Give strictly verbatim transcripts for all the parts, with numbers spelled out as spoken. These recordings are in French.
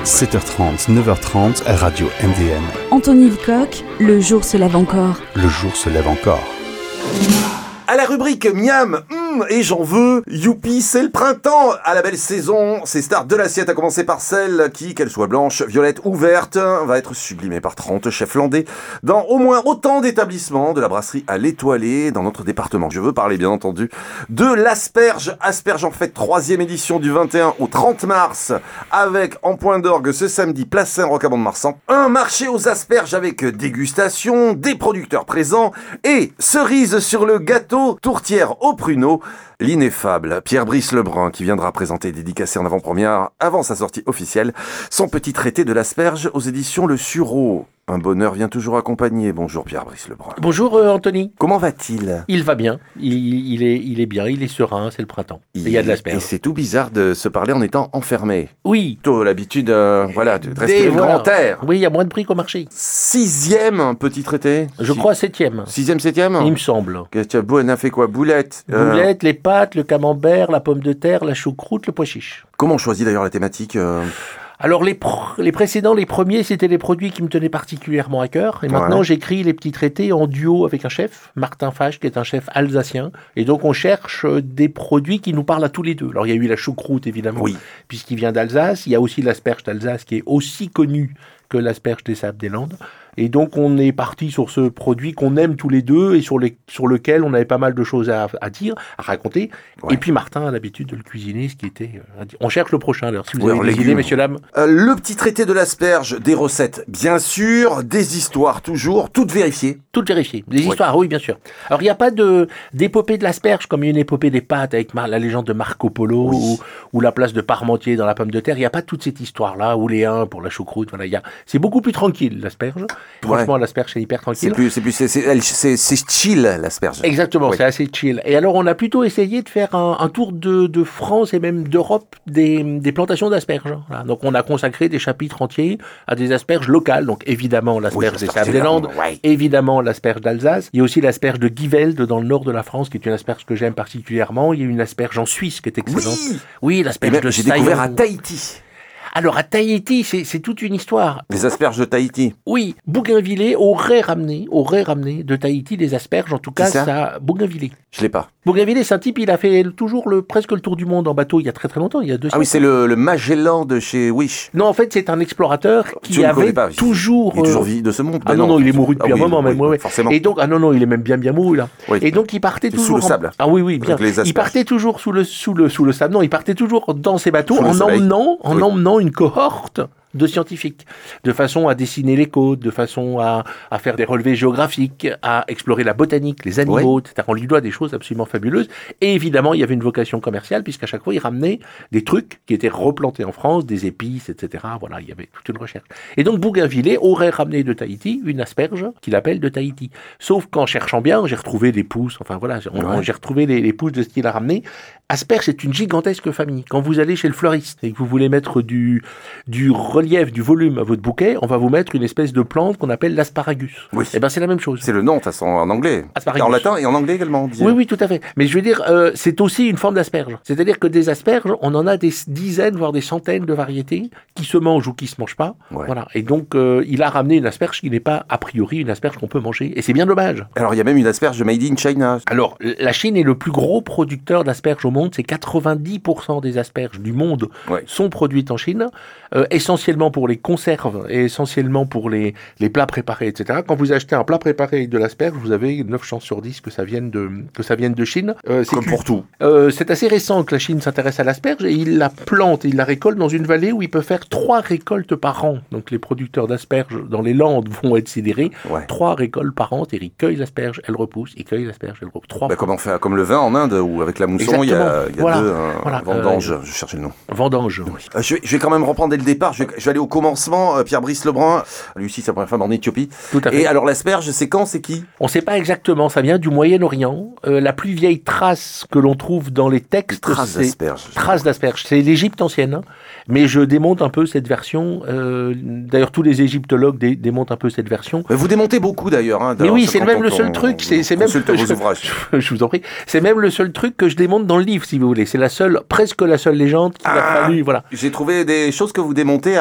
sept heures trente, neuf heures trente, Radio M D M. Anthony Lecoq, le jour se lève encore. Le jour se lève encore. À la rubrique Miam, hum, et j'en veux, youpi, c'est le printemps. À la belle saison, ces stars de l'assiette, à commencer par celle qui, qu'elle soit blanche, violette ou verte, va être sublimée par trente chefs landais dans au moins autant d'établissements, de la brasserie à l'étoilée dans notre département. Je veux parler, bien entendu, de l'Asperge. Asperge en fête, troisième édition du vingt et un au trente mars, avec en point d'orgue ce samedi, place Saint-Rocamont-de-Marsan, un marché aux asperges avec dégustation, des producteurs présents et cerise sur le gâteau, tourtière au pruneau, l'ineffable Pierre-Brice Lebrun qui viendra présenter et dédicacer en avant-première, avant sa sortie officielle, son petit traité de l'asperge aux éditions Le Sureau. Un bonheur vient toujours accompagner. Bonjour Pierre-Brice Lebrun. Bonjour euh, Anthony. Comment va-t-il ? Il va bien, il, il, est, il est bien, il est serein, c'est le printemps. Il, il y a de l'asperge. Et c'est tout bizarre de se parler en étant enfermé. Oui. Plutôt l'habitude euh, voilà, de respirer le voilà. grand air. Oui, il y a moins de prix qu'au marché. Sixième petit traité. Je si... crois septième. Sixième, septième. Il me semble. Tu as fait quoi ? Boulette. Boulette, euh... les pâtes, le camembert, la pomme de terre, la choucroute, le pois chiche. Comment on choisit d'ailleurs la thématique euh... Alors les, pr- les précédents, les premiers, c'était les produits qui me tenaient particulièrement à cœur. Et maintenant, ouais. j'écris les petits traités en duo avec un chef, Martin Fache, qui est un chef alsacien. Et donc, on cherche des produits qui nous parlent à tous les deux. Alors, il y a eu la choucroute, évidemment, oui. puisqu'il vient d'Alsace. Il y a aussi l'asperge d'Alsace, qui est aussi connue que l'asperge des Sables des Landes. Et donc, on est parti sur ce produit qu'on aime tous les deux et sur, les, sur lequel on avait pas mal de choses à, à dire, à raconter. Ouais. Et puis, Martin a l'habitude de le cuisiner, ce qui était... Euh, on cherche le prochain, alors, si vous ouais, avez des idées, messieurs, dames. Euh, le petit traité de l'asperge, des recettes, bien sûr, des histoires, toujours, toutes vérifiées. Toutes vérifiées. Des ouais. histoires, oui, bien sûr. Alors, il n'y a pas de, d'épopée de l'asperge, comme une épopée des pâtes avec Mar- la légende de Marco Polo oui. ou, ou la place de Parmentier dans la pomme de terre. Il n'y a pas toute cette histoire-là, ou les uns pour la choucroute. Voilà, y a... C'est beaucoup plus tranquille, l'asperge. Franchement, ouais. l'asperge, c'est hyper tranquille. C'est plus, c'est plus, c'est, c'est, c'est, c'est chill, l'asperge. Exactement, oui. c'est assez chill. Et alors, on a plutôt essayé de faire un, un tour de, de France et même d'Europe des, des plantations d'asperges. Voilà. Donc, on a consacré des chapitres entiers à des asperges locales. Donc, évidemment, l'asperge oui, des Sables des Landes, ouais. évidemment, l'asperge d'Alsace. Il y a aussi l'asperge de Givelde dans le nord de la France, qui est une asperge que j'aime particulièrement. Il y a une asperge en Suisse qui est excellente. Oui, oui l'asperge même, de J'ai Saillon. Découvert à Tahiti. Alors, à Tahiti, c'est, c'est toute une histoire. Les asperges de Tahiti. Oui, Bougainvillé aurait ramené, aurait ramené de Tahiti des asperges, en tout cas, ça, ça Bougainvillé. Je l'ai pas. Bougainvillé, c'est un type, il a fait toujours le, presque le tour du monde en bateau il y a très très longtemps, il y a deux Ah siècles. Oui, c'est le, le Magellan de chez Wish. Non, en fait, c'est un explorateur qui tu avait pas, toujours... Il est toujours vie de ce monde. Ah non, non, non, il est mouru depuis ah, un oui, moment oui, même. Oui, ouais, forcément. Et donc, ah non, non, il est même bien bien mouru là. Oui. Et donc, il partait toujours... Sous le sable. En... Ah oui, oui, bien. Il partait toujours sous le, sous, le, sous le sable. Non, il partait toujours dans ses bateaux en emmenant, en oui. emmenant une cohorte de scientifiques, de façon à dessiner les côtes, de façon à, à faire des relevés géographiques, à explorer la botanique, les animaux, ouais. et cetera. On lui doit des choses absolument fabuleuses. Et évidemment, il y avait une vocation commerciale, puisqu'à chaque fois, il ramenait des trucs qui étaient replantés en France, des épices, et cetera. Voilà, il y avait toute une recherche. Et donc, Bougainvillé aurait ramené de Tahiti une asperge qu'il appelle de Tahiti. Sauf qu'en cherchant bien, j'ai retrouvé les pousses, enfin voilà, j'ai, ouais. j'ai retrouvé les, les pousses de ce qu'il a ramené. Asperge, c'est une gigantesque famille. Quand vous allez chez le fleuriste et que vous voulez mettre du, du relief, du volume à votre bouquet, on va vous mettre une espèce de plante qu'on appelle l'asparagus. Oui. Et ben c'est la même chose. C'est le nom, de toute façon, en anglais. Asparagus. En latin et en anglais également. On dit. Oui, oui, tout à fait. Mais je veux dire, euh, c'est aussi une forme d'asperge. C'est-à-dire que des asperges, on en a des dizaines, voire des centaines de variétés qui se mangent ou qui se mangent pas. Ouais. Voilà. Et donc, euh, il a ramené une asperge qui n'est pas, a priori, une asperge qu'on peut manger. Et c'est bien dommage. Alors, il y a même une asperge made in China. Alors, la Chine est le plus gros producteur d'asperges au monde. C'est quatre-vingt-dix pour cent des asperges du monde ouais. sont produites en Chine, euh, essentiellement pour les conserves et essentiellement pour les, les plats préparés, et cetera. Quand vous achetez un plat préparé avec de l'asperge, vous avez neuf chances sur dix que ça vienne de, que ça vienne de Chine. Euh, c'est Comme que, pour tout. Euh, c'est assez récent que la Chine s'intéresse à l'asperge et il la plante et il la récolte dans une vallée où il peut faire trois récoltes par an. Donc les producteurs d'asperges dans les Landes vont être sidérés. Ouais. Trois récoltes par an, c'est-à-dire ils cueillent l'asperge, elle repousse, ils cueillent l'asperge, elle repousse. Trois bah, comme, on fait, comme le vin en Inde où avec la mousson, il y a, il y a voilà. deux euh, voilà. vendanges. Euh, je cherchais le nom. Vendanges. Oui. Euh, je, vais, je vais quand même reprendre dès le départ. Je vais, je vais aller au commencement. Euh, Pierre-Brice Lebrun, lui aussi, sa première femme en Éthiopie. Tout à fait. Et alors l'asperge, c'est quand, c'est qui ? On ne sait pas exactement. Ça vient du Moyen-Orient. Euh, la plus vieille trace que l'on trouve dans les textes, traces c'est d'asperges. Traces d'asperges. C'est l'Égypte ancienne. Hein. Mais je démonte un peu cette version. Euh, d'ailleurs, tous les égyptologues dé- démontent un peu cette version. Mais vous démontez beaucoup d'ailleurs. Hein, Mais oui, c'est même le seul on, truc. C'est, c'est même. Vos ouvrages. Je, je vous en prie. C'est même le seul truc que je démonte dans le livre, si vous voulez. C'est la seule, presque la seule légende qu'il ah, a fallu. Voilà. J'ai trouvé des choses que vous démontez à,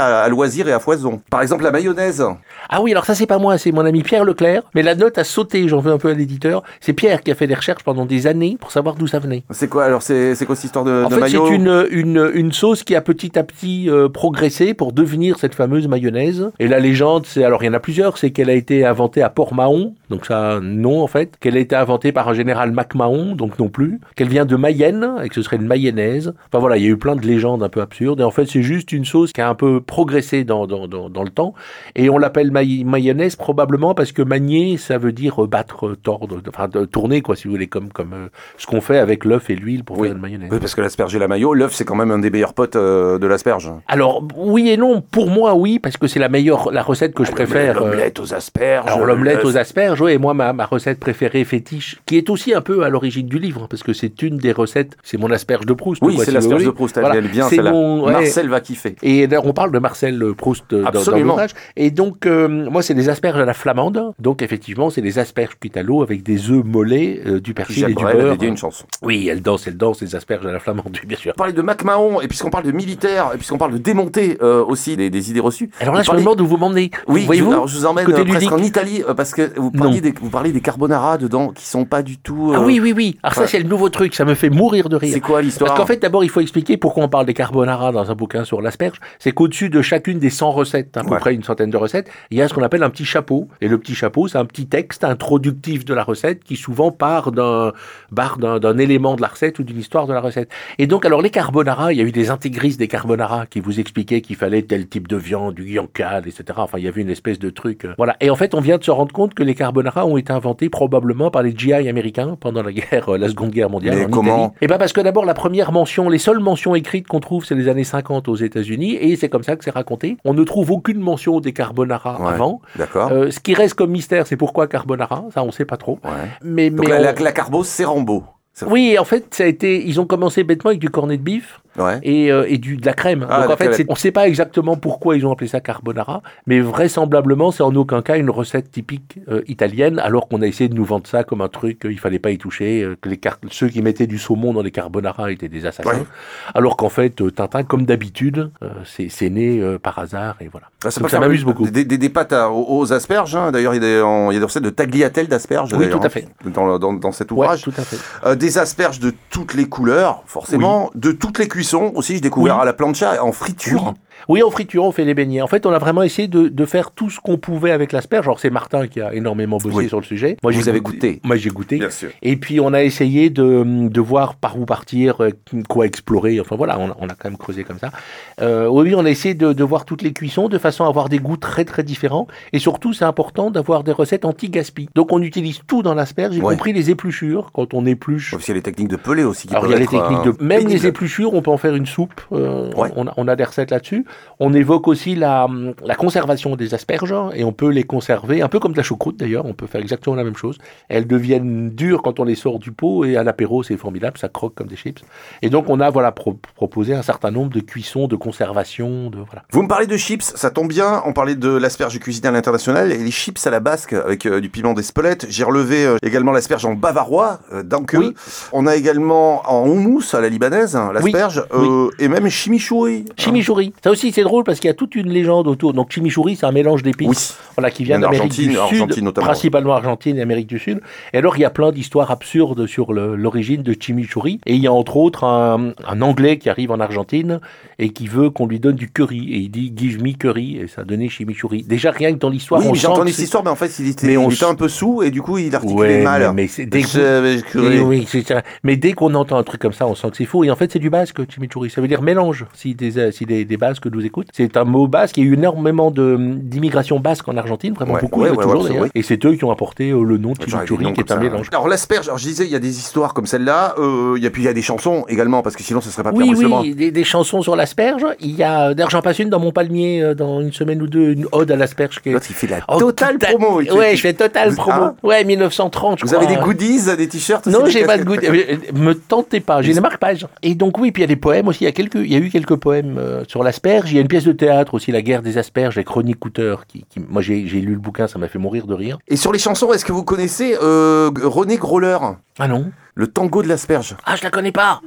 à, à loisir et à foison. Par exemple, la mayonnaise. Ah oui, alors ça c'est pas moi, c'est mon ami Pierre Leclerc, mais la note a sauté, j'en veux un peu à l'éditeur. C'est Pierre qui a fait des recherches pendant des années pour savoir d'où ça venait. C'est quoi alors, c'est, c'est quoi cette histoire de, en de fait, mayo? C'est une, une, une sauce qui a petit à petit euh, progressé pour devenir cette fameuse mayonnaise. Et la légende, c'est, alors il y en a plusieurs, c'est qu'elle a été inventée à Port-Mahon, donc ça non en fait, qu'elle a été inventée par un général Mac-Mahon, donc non plus, qu'elle vient de Mayenne, et que ce serait une mayonnaise. Enfin voilà, il y a eu plein de légendes un peu absurdes, et en fait c'est juste une sauce qui a un peu progressé dans, dans, dans, dans le temps, et on l'appelle may- mayonnaise probablement parce que manier, ça veut dire battre, tordre, enfin tourner quoi, si vous voulez, comme, comme euh, ce qu'on fait avec l'œuf et l'huile pour oui. faire une mayonnaise. Oui, parce que l'asperge et la mayo, l'œuf c'est quand même un des meilleurs potes euh, de l'asperge. Alors oui et non, pour moi oui, parce que c'est la meilleure, la recette que je ah, préfère. L'omelette aux asperges. Alors l'omelette aux asperges, oui, et moi ma, ma recette préférée fétiche, qui est aussi un peu à l'origine du livre, parce que c'est une des recettes, c'est mon asperge de Proust. Oui, quoi, c'est si l'asperge de Proust, elle voilà. est bien c'est celle-là. Mon, ouais. Marcel va kiffer. Et d'ailleurs on parle de Marcel Proust dans, dans l'ouvrage. Et donc euh, moi c'est des asperges à la flamande, donc effectivement c'est des asperges cuites à l'eau avec des œufs mollets, euh, du persil et du beurre. Elle a dédié une chanson. Oui, elle danse, elle danse, des asperges à la flamande, bien sûr. On parlait de Mac-Mahon, et puisqu'on parle de militaire, et puisqu'on parle de démonter euh, aussi des, des idées reçues. Alors là, vous je me demande où vous m'emmenez. Oui, voyez-vous, je, alors je vous emmène côté euh, presque ludique. en Italie, euh, parce que vous parliez, des, vous parliez des carbonara dedans, qui sont pas du tout... Euh... Ah oui, oui, oui. Alors ouais. Ça, c'est le nouveau truc, ça me fait mourir de rire. C'est quoi l'histoire? Parce qu'en fait, d'abord, il faut expliquer pourquoi on parle des carbonara dans un bouquin sur l'asperge. C'est qu'au-dessus de chacune des cent recettes, à peu ouais. près une centaine de recettes, il y a ce qu'on appelle un petit chapeau. Et le petit chapeau, c'est un petit texte introductif de la recette qui souvent part d'un, part d'un, d'un élément de la recette ou d'une histoire de la recette. Et donc, alors, les carbonara, il y a eu des intégristes des carbonara qui vous expliquaient qu'il fallait tel type de viande, du guanciale, et cetera. Enfin, il y avait une espèce de truc. Euh, voilà. Et en fait, on vient de se rendre compte que les carbonara ont été inventés probablement par les G I américains pendant la guerre, euh, la Seconde Guerre mondiale. Mais en comment? Italie. Et ben parce que d'abord, la première mention, les seules mentions écrites qu'on trouve, c'est les années cinquante aux États-Unis, et c'est comme ça que c'est raconté. On ne trouve aucune mention des carbonara ouais, avant. D'accord. Euh, ce qui reste comme mystère, c'est pourquoi carbonara. Ça, on sait pas trop. Ouais. Mais, Donc mais la, on... la, la carbo, c'est Rambo. Oui, en fait, ça a été. Ils ont commencé bêtement avec du cornet de bif. Ouais. Et, euh, et du, de la crème. Ah, donc en fait, c'est, on ne sait pas exactement pourquoi ils ont appelé ça carbonara, mais vraisemblablement, c'est en aucun cas une recette typique euh, italienne, alors qu'on a essayé de nous vendre ça comme un truc, euh, il fallait pas y toucher, euh, que les car- ceux qui mettaient du saumon dans les carbonara étaient des assassins, ouais. Alors qu'en fait, euh, Tintin, comme d'habitude, euh, c'est, c'est né euh, par hasard, et voilà. Ah, ça donc ça m'amuse beaucoup. Des, des, des pâtes à, aux, aux asperges, hein. D'ailleurs, il y, a des, en, il y a des recettes de tagliatelle d'asperges, oui, tout à fait. Dans, dans, dans cet ouvrage. Ouais, tout à fait. Euh, des asperges de toutes les couleurs, forcément, oui. De toutes les cuissons, aussi, je découvre. Oui. À la plancha, en friture. Oui. Oui, en friture, on fait les beignets. En fait, on a vraiment essayé de, de faire tout ce qu'on pouvait avec l'asperge. Alors, c'est Martin qui a énormément bossé oui. sur le sujet. Moi, Vous j'ai avez goûté. goûté. Moi, j'ai goûté. Bien sûr. Et puis, on a essayé de, de voir par où partir, quoi explorer. Enfin, voilà, on, on a quand même creusé comme ça. Euh, oui, on a essayé de, de voir toutes les cuissons de façon à avoir des goûts très, très différents. Et surtout, c'est important d'avoir des recettes anti-gaspi. Donc, on utilise tout dans l'asperge, y ouais. compris les épluchures. Quand on épluche... Parce qu'il y a les techniques de pelée aussi. Qui Alors, il y a les être, techniques de... Même pénible. Les épluchures, on peut en faire une soupe. Euh, ouais. on, a, on a des recettes là-dessus. On évoque aussi la, la conservation des asperges et on peut les conserver un peu comme de la choucroute d'ailleurs, on peut faire exactement la même chose. Elles deviennent dures quand on les sort du pot et à l'apéro c'est formidable, ça croque comme des chips. Et donc on a voilà pro- proposé un certain nombre de cuissons, de conservation, de voilà. Vous me parlez de chips, ça tombe bien, on parlait de l'asperge cuisinée à l'international et les chips à la basque avec euh, du piment d'Espelette. J'ai relevé euh, également l'asperge en bavarois, euh, danke. Oui. On a également en houmous à la libanaise, hein, l'asperge oui. Euh, oui. Et même chimichurri. Chimichurri, ça aussi c'est drôle parce qu'il y a toute une légende autour. Donc chimichurri, c'est un mélange d'épices, oui. Voilà, qui vient d'Amérique du Sud, Argentine principalement Argentine et Amérique du Sud. Et alors il y a plein d'histoires absurdes sur le, l'origine de chimichurri. Et il y a entre autres un, un Anglais qui arrive en Argentine et qui veut qu'on lui donne du curry. Et il dit give me curry et ça a donné chimichurri. Déjà rien que dans l'histoire. Oui, on mais j'ai entendu cette histoire, mais en fait il était, mais on... il était un peu sous et du coup il articulait ouais, mal. Mais, mais c'est dès que... oui, c'est ça. Mais dès qu'on entend un truc comme ça, on sent que c'est faux. Et en fait c'est du basque chimichurri. Ça veut dire mélange. Si des si des, des basques nous écoutent, c'est un mot basque. Il y a eu énormément de, d'immigration basque en Argentine, vraiment ouais, beaucoup, ouais, ouais, toujours ouais, d'ailleurs. Ouais. Et c'est eux qui ont apporté euh, le nom de chimichurri, qui est un mélange. Alors l'asperge, alors je disais, il y a des histoires comme celle-là, euh, il y a puis il y a des chansons également, parce que sinon ce serait pas oui, Pierre oui, des, des chansons sur l'asperge. Il y a, d'ailleurs j'en passe une dans mon palmier euh, dans une semaine ou deux, une ode à l'asperge. Qui est... L'autre il fait la oh, totale tota... promo. Oui, ouais, je fais totale Vous... promo. Ah. Ouais, dix-neuf cent trente, je Vous crois. Vous avez des goodies, des t-shirts? Non, j'ai pas de goodies. Me tentez pas, j'ai des marque-pages. Et donc oui, puis il y a des poèmes aussi. Il y a quelques, il y a eu quelques poèmes euh, sur l'asperge. Il y a une pièce de théâtre aussi, La guerre des asperges, les chroniques Couteurs, qui, qui, moi j'ai, j'ai lu le bouquin, ça m'a fait mourir de rire. Et sur les chansons, est-ce que vous connaissez euh, René Groller? Ah non. Le tango de l'asperge. Ah, je la connais pas.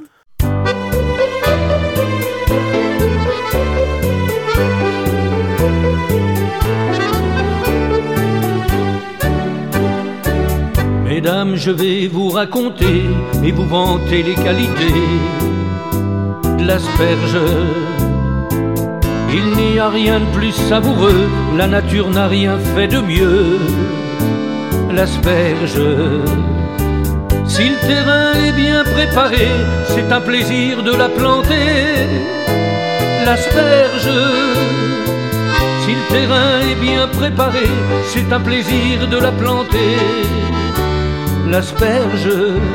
je vais vous raconter et vous vanter les qualités de l'asperge. Il n'y a rien de plus savoureux, la nature n'a rien fait de mieux. L'asperge, si le terrain est bien préparé, c'est un plaisir de la planter. L'asperge, si le terrain est bien préparé, c'est un plaisir de la planter. L'asperge.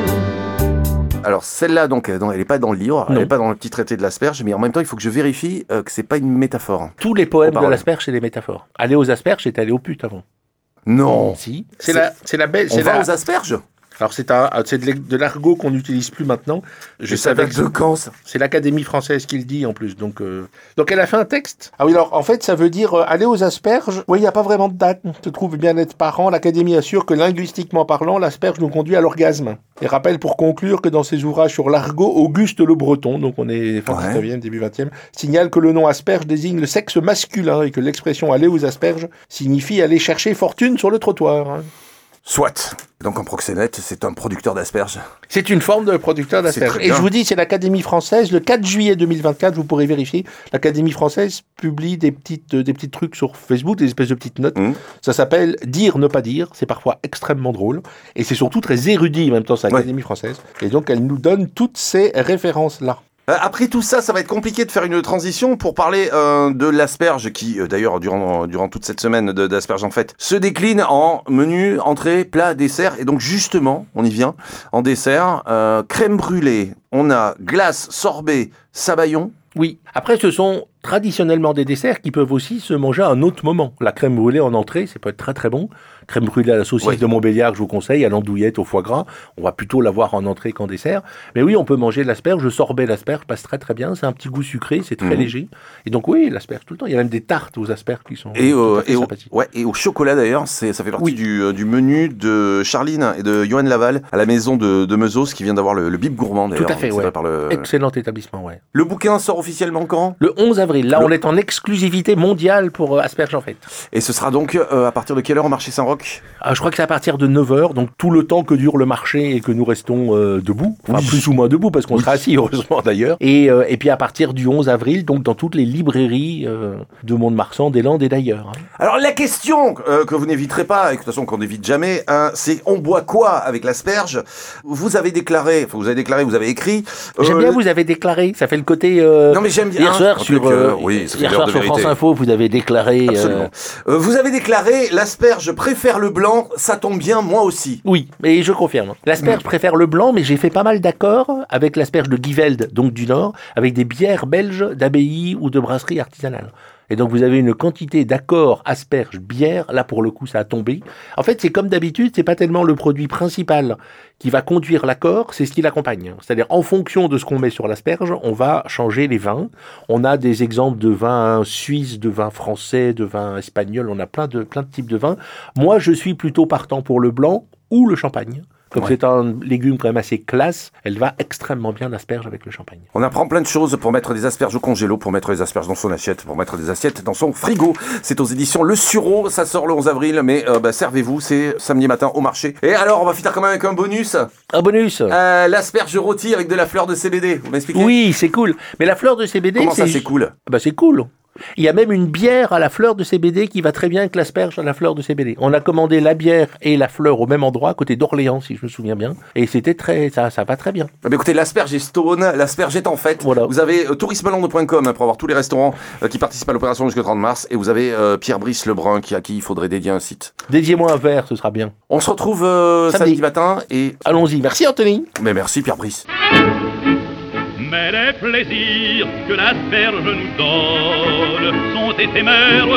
Alors celle-là, donc, elle n'est pas dans le livre, elle n'est pas dans le petit traité de l'asperge, mais en même temps, il faut que je vérifie euh, que c'est pas une métaphore. Tous les poèmes de l'asperge, c'est des métaphores. Aller aux asperges, c'est aller aux putes avant. Non. Si. C'est, c'est la, c'est la belle. On c'est va la... aux asperges. Alors c'est, un, c'est de, de l'argot qu'on n'utilise plus maintenant. Je savais que de quand ça. C'est l'Académie française qui le dit en plus. Donc, euh... donc elle a fait un texte. Ah oui, alors en fait ça veut dire euh, aller aux asperges. Oui, il n'y a pas vraiment de date. Se trouve bien être parent. L'Académie assure que linguistiquement parlant, l'asperge nous conduit à l'orgasme. Et rappelle pour conclure que dans ses ouvrages sur l'argot, Auguste Le Breton, donc on est fin dix-neuvième, début vingtième, signale que le nom asperge désigne le sexe masculin et que l'expression aller aux asperges signifie aller chercher fortune sur le trottoir. Hein. Soit. Donc un proxénète, c'est un producteur d'asperges. C'est une forme de producteur d'asperges. Et je vous dis, c'est l'Académie française. Le quatre juillet deux mille vingt-quatre, vous pourrez vérifier, l'Académie française publie des petites, des petits trucs sur Facebook, des espèces de petites notes. Mmh. Ça s'appelle « Dire, ne pas dire ». C'est parfois extrêmement drôle. Et c'est surtout très érudit, en même temps, c'est l'Académie ouais. française. Et donc, elle nous donne toutes ces références-là. Après tout ça, ça va être compliqué de faire une transition pour parler euh, de l'asperge qui, euh, d'ailleurs, durant, durant toute cette semaine de, d'asperge en fait, se décline en menu, entrée, plat, dessert. Et donc justement, on y vient, en dessert, euh, crème brûlée, on a glace, sorbet, sabayon. Oui, après ce sont traditionnellement des desserts qui peuvent aussi se manger à un autre moment. La crème brûlée en entrée, ça peut être très très bon. Crème brûlée à la saucisse oui. de Montbéliard, je vous conseille, à l'andouillette, au foie gras. On va plutôt l'avoir en entrée qu'en dessert. Mais oui, on peut manger l'asperge. Le sorbet, l'asperge passe très très bien. C'est un petit goût sucré, c'est très mmh. léger. Et donc oui, l'asperge tout le temps. Il y a même des tartes aux asperges qui sont et, euh, et, au, sympathiques. Ouais, et au chocolat d'ailleurs, c'est, ça fait partie oui. du, euh, du menu de Charline et de Johan Laval à la maison de, de Meuzos qui vient d'avoir le, le bib gourmand d'ailleurs. Tout à fait, ouais. Par le... Excellent établissement, ouais. Le bouquin sort officiellement quand ? Le onze avril. Là, le... on est en exclusivité mondiale pour euh, Asperges en fait. Et ce sera donc euh, à partir de quelle heure au marché Saint-Roch ? euh, Je crois que c'est à partir de neuf heures, donc tout le temps que dure le marché et que nous restons euh, debout, enfin oui. plus ou moins debout parce qu'on oui. sera assis heureusement d'ailleurs. Et, euh, et puis à partir du onze avril, donc dans toutes les librairies euh, de Mont-de-Marsan, des Landes et d'ailleurs. Hein. Alors la question euh, que vous n'éviterez pas, et que de toute façon qu'on n'évite jamais, hein, c'est on boit quoi avec l'asperge ? Vous avez déclaré, enfin vous avez déclaré, vous avez écrit... Euh, j'aime bien vous avez déclaré, ça fait le côté... Euh, non mais j'aime bien... Hier soir sur, euh, oui, hier soir sur France Info, vous avez déclaré... Absolument. Euh... Euh, vous avez déclaré, l'asperge préfère le blanc, ça tombe bien, moi aussi. Oui, et je confirme. L'asperge mmh. préfère le blanc, mais j'ai fait pas mal d'accords avec l'asperge de Givelde, donc du Nord, avec des bières belges d'abbaye ou de brasserie artisanale. Et donc vous avez une quantité d'accords asperges bière, là pour le coup ça a tombé. En fait c'est comme d'habitude, c'est pas tellement le produit principal qui va conduire l'accord, c'est ce qui l'accompagne. C'est-à-dire en fonction de ce qu'on met sur l'asperge, on va changer les vins. On a des exemples de vins suisses, de vins français, de vins espagnols, on a plein de, plein de types de vins. Moi je suis plutôt partant pour le blanc ou le champagne. Comme ouais. c'est un légume quand même assez classe, elle va extrêmement bien l'asperge avec le champagne. On apprend plein de choses pour mettre des asperges au congélo, pour mettre des asperges dans son assiette, pour mettre des assiettes dans son frigo. C'est aux éditions Le Sureau, ça sort le onze avril, mais euh, bah, servez-vous, c'est samedi matin au marché. Et alors, on va finir quand même avec un bonus. Un bonus euh, L'asperge rôtie avec de la fleur de C B D, vous m'expliquez ? Oui, c'est cool. Mais la fleur de C B D, comment c'est... ça, c'est cool ? Bah, c'est cool. Il y a même une bière à la fleur de C B D qui va très bien avec l'asperge à la fleur de C B D. On a commandé la bière et la fleur au même endroit, à côté d'Orléans, si je me souviens bien. Et c'était très, ça, ça va très bien. Ah bah écoutez, l'asperge est stone, l'asperge est en fête. Voilà. Vous avez euh, tourismeland point com pour avoir tous les restaurants euh, qui participent à l'opération jusqu'au trente mars. Et vous avez euh, Pierre Brice Lebrun qui, à qui il faudrait dédier un site. Dédiez-moi un verre, ce sera bien. On se retrouve euh, samedi. samedi matin et... Allons-y. Merci Anthony. Mais merci Pierre Brice. Mais les plaisirs que l'asperge nous donne sont éphémères,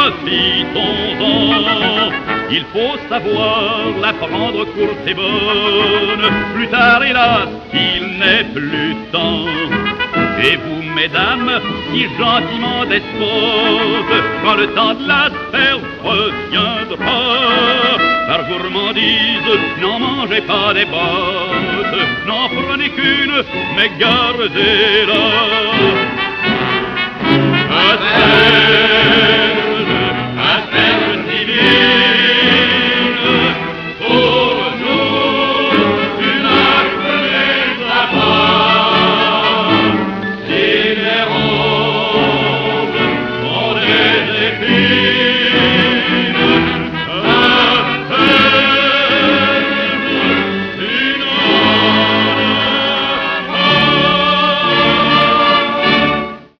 profitons-en. Il faut savoir la prendre courte et bonne. Plus tard, hélas, il n'est plus temps. Et vous, mesdames, si gentiment despotes, quand le temps de l'asperge reviendra, par gourmandise, n'en mangez pas des bottes, n'en prenez qu'une, mais gardez-la.